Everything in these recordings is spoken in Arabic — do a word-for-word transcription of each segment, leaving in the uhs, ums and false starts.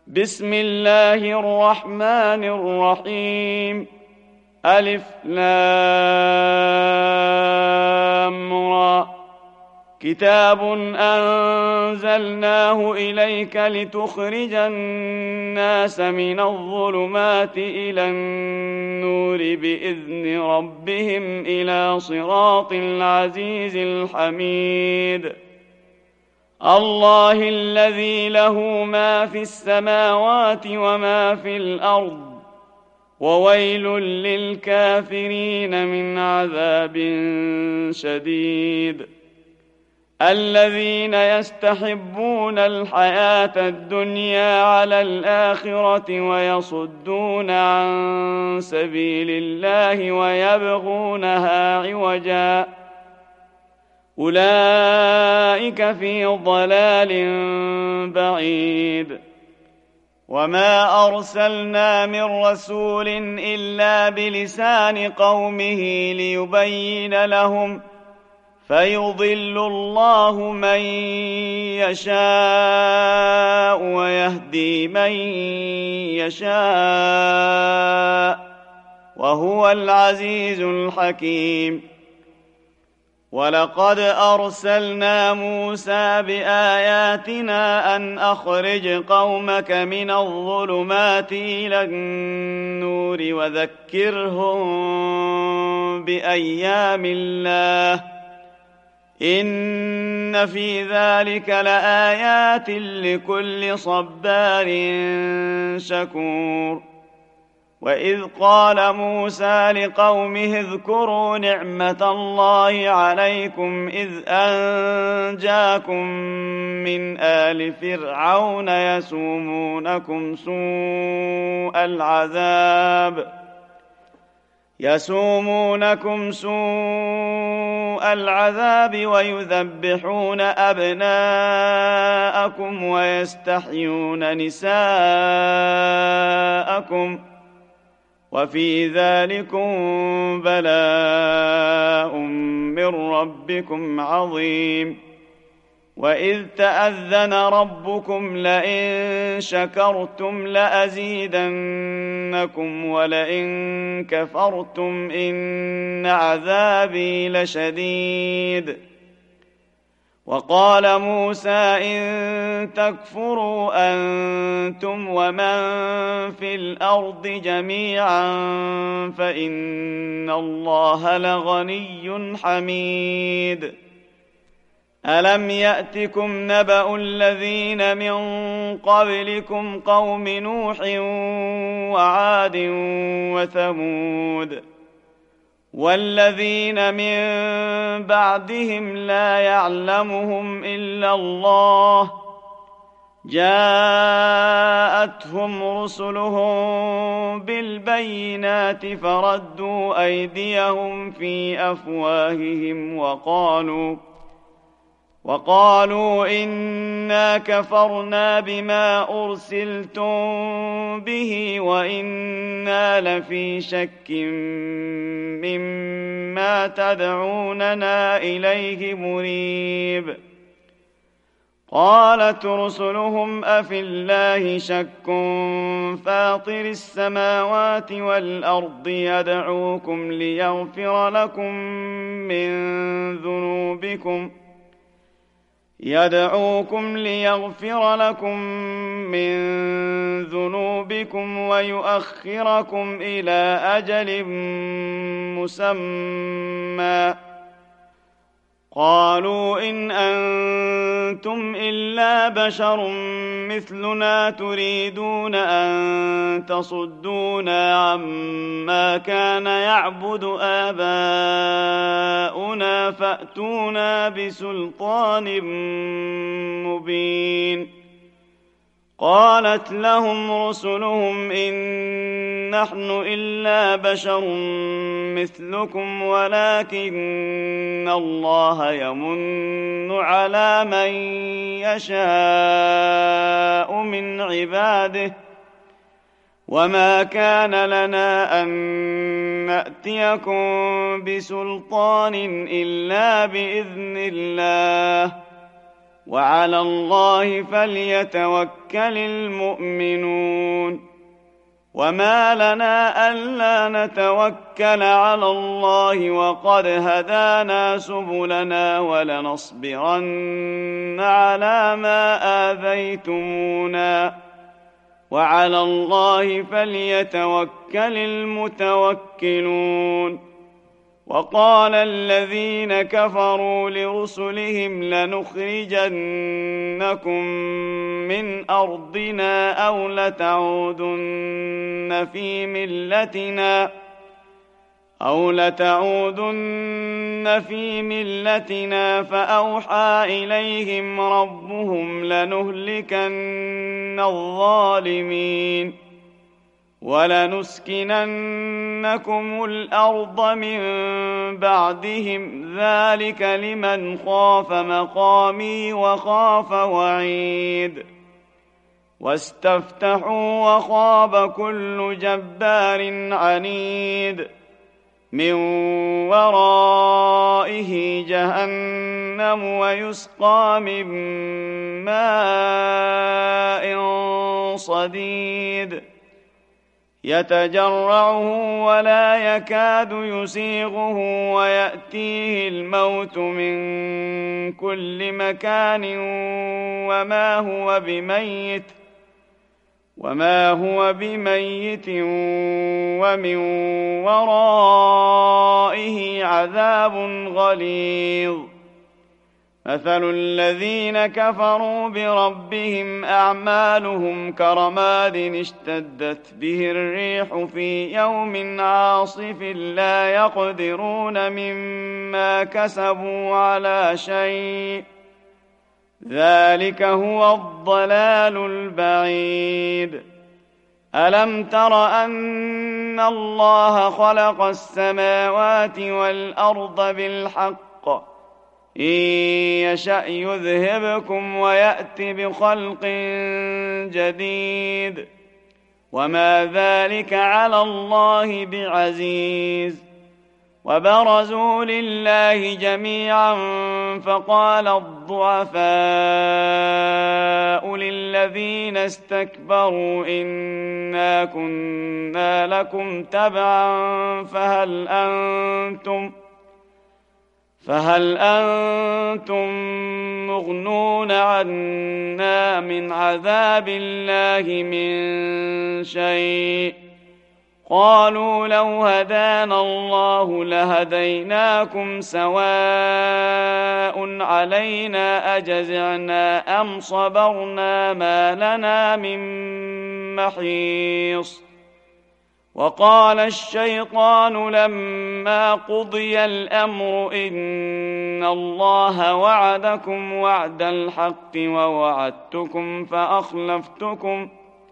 بسم الله الرحمن الرحيم. ألف لام را. كتاب أنزلناه إليك لتخرج الناس من الظلمات إلى النور بإذن ربهم إلى صراط العزيز الحميد. الله الذي له ما في السماوات وما في الأرض، وويل للكافرين من عذاب شديد. الذين يستحبون الحياة الدنيا على الآخرة ويصدون عن سبيل الله ويبغونها عوجا، أولئك في ضلال بعيد. وما أرسلنا من رسول إلا بلسان قومه ليبين لهم، فيضل الله من يشاء ويهدي من يشاء، وهو العزيز الحكيم. ولقد أرسلنا موسى بآياتنا أن أخرج قومك من الظلمات إلى النور وذكرهم بأيام الله، إن في ذلك لآيات لكل صبار شكور. وإذ قال موسى لقومه اذكروا نعمة الله عليكم إذ أنجاكم من آل فرعون يسومونكم سوء العذاب يسومونكم سوء العذاب ويذبحون أبناءكم ويستحيون نساءكم، وفي ذلكم بلاء من ربكم عظيم. وإذ تأذن ربكم لئن شكرتم لأزيدنكم ولئن كفرتم إن عذابي لشديد. وقال موسى إن تكفروا أنتم ومن في الأرض جميعا فإن الله لغني حميد. ألم يأتكم نبأ الذين من قبلكم قوم نوح وعاد وثمود والذين من بعدهم لا يعلمهم إلا الله، جاءتهم رسلهم بالبينات فردوا أيديهم في أفواههم وقالوا وقالوا إنا كفرنا بما أرسلتم به وإنا لفي شك مما تدعوننا إليه مريب. قالت رسلهم أفي الله شك فاطر السماوات والأرض يدعوكم ليغفر لكم من ذنوبكم يدعوكم ليغفر لكم من ذنوبكم ويؤخركم إلى أجل مسمى. قالوا إن أنتم إلا بشر مثلنا تريدون أن تصدونا عما كان يعبد آباؤنا فأتونا بسلطان مبين. قالت لهم رسلهم إن نحن إلا بشر مثلكم ولكن الله يمن على من يشاء من عباده، وما كان لنا أن نأتيكم بسلطان إلا بإذن الله، وعلى الله فليتوكل المؤمنون. وما لنا ألا نتوكل على الله وقد هدانا سبلنا ولنصبرن على ما آذيتمونا وعلى الله فليتوكل المتوكلون. وقال الذين كفروا لرسلهم لنخرجنكم من أرضنا أو لتعودن في ملتنا أو لتعودن في ملتنا فأوحى إليهم ربهم لنهلكن الظالمين ولنسكننكم الأرض من بعدهم ذلك لمن خاف مقامي وخاف وعيد. واستفتحوا وخاب كل جبار عنيد من ورائه جهنم ويسقى من ماء صديد يتجرعه ولا يكاد يسيغه ويأتيه الموت من كل مكان وما هو بميت وما هو بميت ومن ورائه عذاب غليظ. مثل الذين كفروا بربهم أعمالهم كرماد اشتدت به الريح في يوم عاصف لا يقدرون مما كسبوا على شيء ذلك هو الضلال البعيد. ألم تر أن الله خلق السماوات والأرض بالحق إن يشأ يذهبكم ويأت بخلق جديد وما ذلك على الله بعزيز. وبرزوا لله جميعا فقال الضعفاء للذين استكبروا إنا كنا لكم تبعا فهل أنتم فهل أنتم مغنون عنا من عذاب الله من شيء قالوا لو هدانا الله لهديناكم سواء علينا أجزعنا أم صبرنا ما لنا من محيص. وقال الشيطان لما قضي الأمر إن الله وعدكم وعد الحق ووعدتكم فأخلفتكم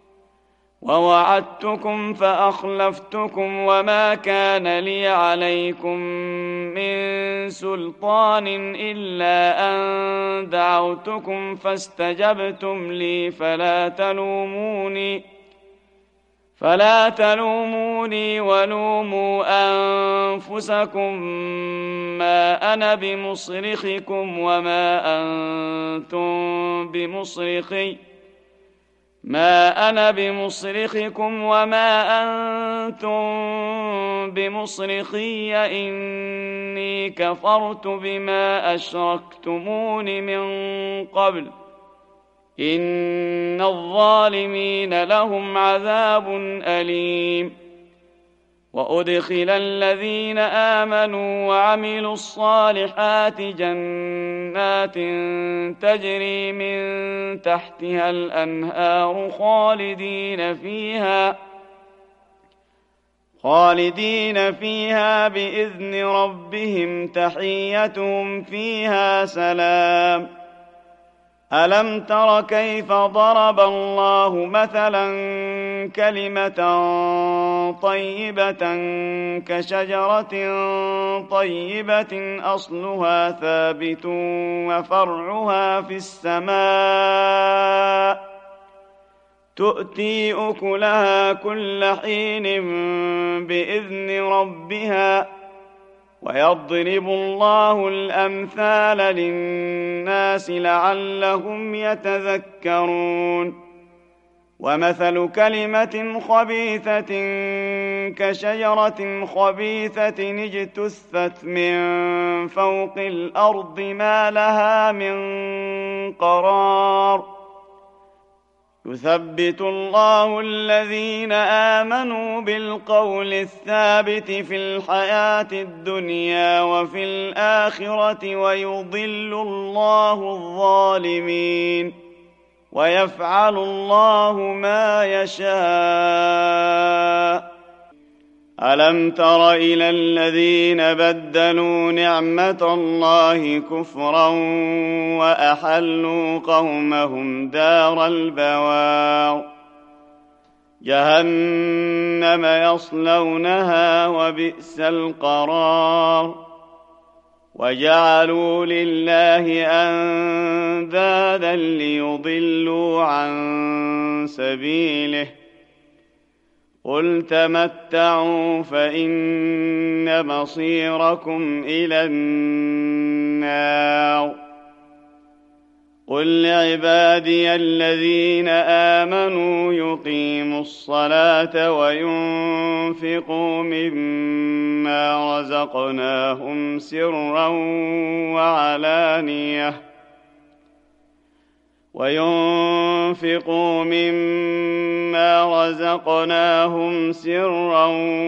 ووعدتكم فأخلفتكم وما كان لي عليكم من سلطان إلا أن دعوتكم فاستجبتم لي فلا تلوموني فلا تلوموني ولوموا أنفسكم ما أنا بمصرخكم وما أنتم بمصرخي ما أنا بمصرخكم وما أنتم بمصرخي إني كفرت بما أشركتمون من قبل إن الظالمين لهم عذاب أليم. وأدخل الذين آمنوا وعملوا الصالحات جنات تجري من تحتها الأنهار خالدين فيها خالدين فيها بإذن ربهم تحيتهم فيها سلام. ألم تر كيف ضرب الله مثلا كلمة طيبة كشجرة طيبة أصلها ثابت وفرعها في السماء تؤتي أكلها كل حين بإذن ربها ويضرب الله الأمثال للناس لعلهم يتذكرون ومثل كلمة خبيثة كشجرة خبيثة اجتثت من فوق الأرض ما لها من قرار يثبت الله الذين آمنوا بالقول الثابت في الحياة الدنيا وفي الآخرة ويضل الله الظالمين ويفعل الله ما يشاء. ألم تر إلى الذين بدلوا نعمة الله كفرا وأحلوا قومهم دار البوار جهنم يصلونها وبئس القرار وجعلوا لله أندادا ليضلوا عن سبيله قل تمتعوا فإن مصيركم إلى النار قل لعبادي الذين آمنوا يقيموا الصلاة وينفقوا مما رزقناهم سرا وعلانية وينفقوا مما رزقناهم سرا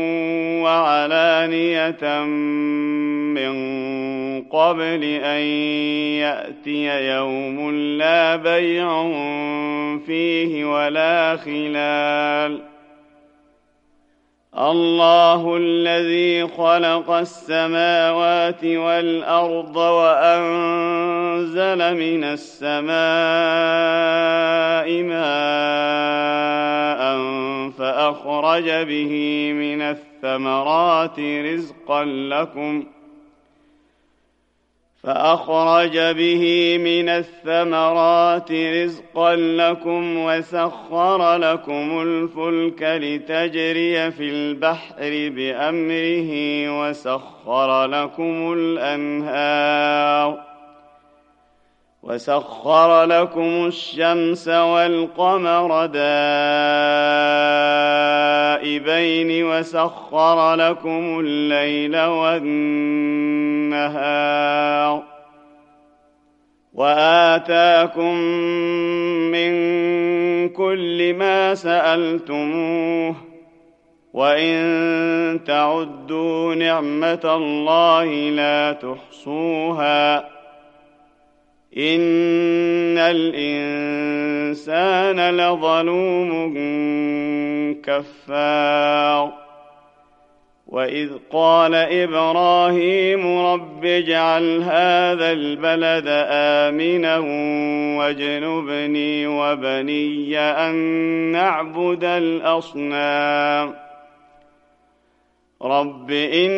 وعلانية من قبل أن يأتي يوم لا بيع فيه ولا خلال الله الذي خلق السماوات والأرض وأنزل من السماء ماء فأخرج به من الثمرات رزقا لكم فأخرج به من الثمرات رزقا لكم وسخر لكم الفلك لتجري في البحر بأمره وسخر لكم الأنهار وسخر لكم الشمس والقمر دائبين وسخر لكم الليل والنهار وآتاكم من كل ما سألتموه وإن تعدوا نعمة الله لا تحصوها إن الإنسان لظلوم كفار وإذ قال إبراهيم رب اجعل هذا البلد آمنا واجنبني وبني أن نعبد الأصنام رب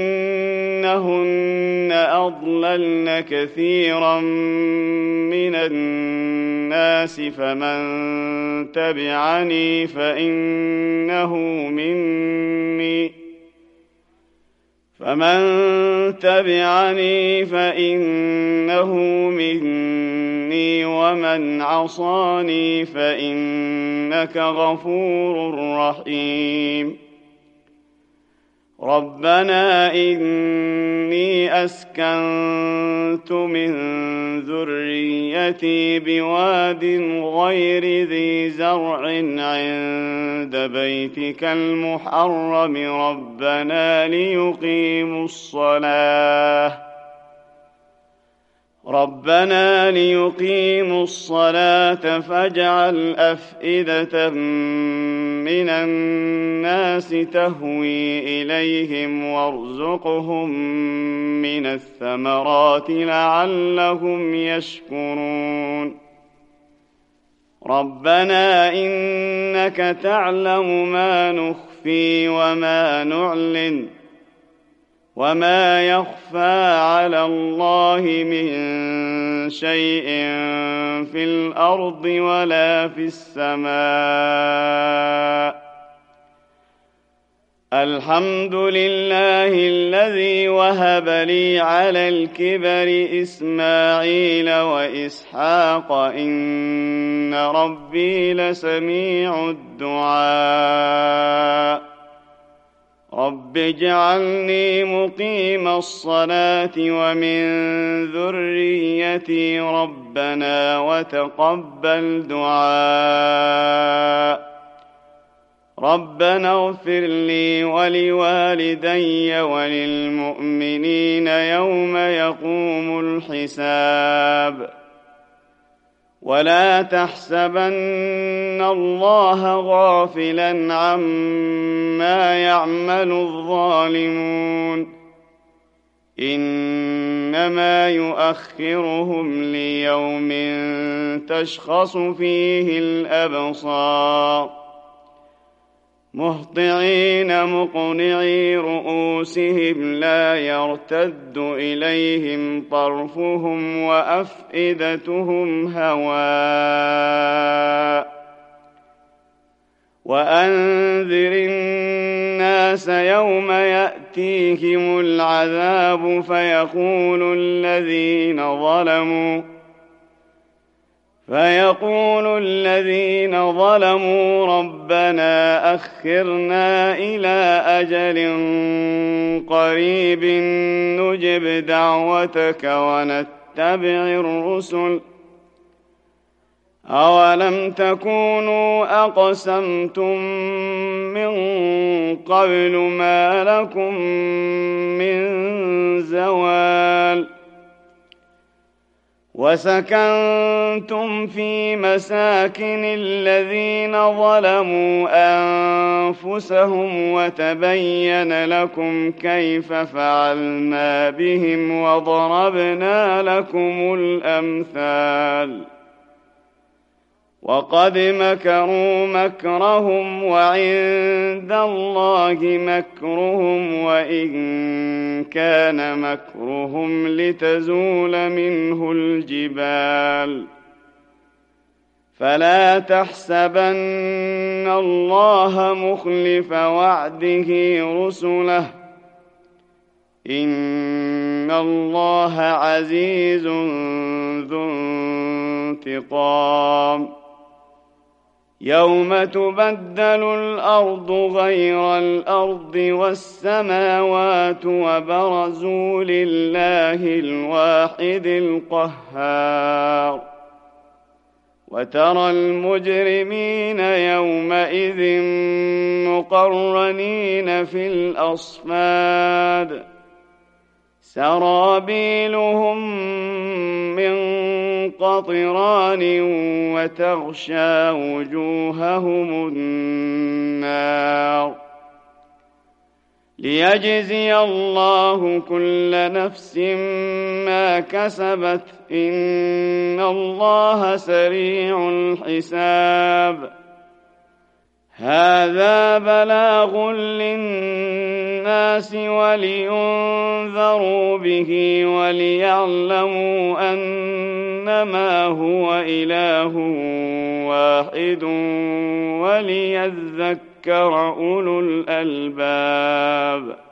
إنهن أضللن كثيرا من الناس فمن تبعني فإنه مني فمن تبعني فإنه مني ومن عصاني فإنك غفور رحيم ربنا إني أسكنت من ذريتي بواد غير ذي زرع عند بيتك المحرم ربنا ليقيموا الصلاة ربنا ليقيموا الصلاة فاجعل أفئدة من الناس تهوي إليهم وارزقهم من الثمرات لعلهم يشكرون ربنا إنك تعلم ما نخفي وما نعلن وما يخفى على الله من شيء في الأرض ولا في السماء الحمد لله الذي وهب لي على الكبر إسماعيل وإسحاق إن ربي لسميع الدعاء رب اجعلني مقيم الصلاة ومن ذريتي ربنا وتقبل دعاء ربنا اغفر لي ولوالدي وللمؤمنين يوم يقوم الحساب ولا تحسبن الله غافلا عما يعمل الظالمون إنما يؤخرهم ليوم تشخص فيه الأبصار مهطعين مقنعي رؤوسهم لا يرتد إليهم طرفهم وأفئدتهم هواء وأنذر الناس يوم يأتيهم العذاب فيقول الذين ظلموا فيقول الذين ظلموا ربنا أخرنا إلى أجل قريب نجب دعوتك ونتبع الرسل أولم تكونوا أقسمتم من قبل ما لكم من زوال وسكنتم في مساكن الذين ظلموا أنفسهم وتبين لكم كيف فعلنا بهم وضربنا لكم الأمثال وقد مكروا مكرهم وعند الله مكرهم وإن كان مكرهم لتزول منه الجبال فلا تحسبن الله مخلف وعده رسله إن الله عزيز ذو انتقام يوم تبدل الأرض غير الأرض والسماوات وبرزوا لله الواحد القهار وترى المجرمين يومئذ مقرنين في الأصفاد سرابيلهم من قطران وتغشى وجوههم النار ليجزي الله كل نفس ما كسبت إن الله سريع الحساب هذا بلاغ للناس ولينذروا به وليعلموا أنما هو إله واحد وليذكر أولو الألباب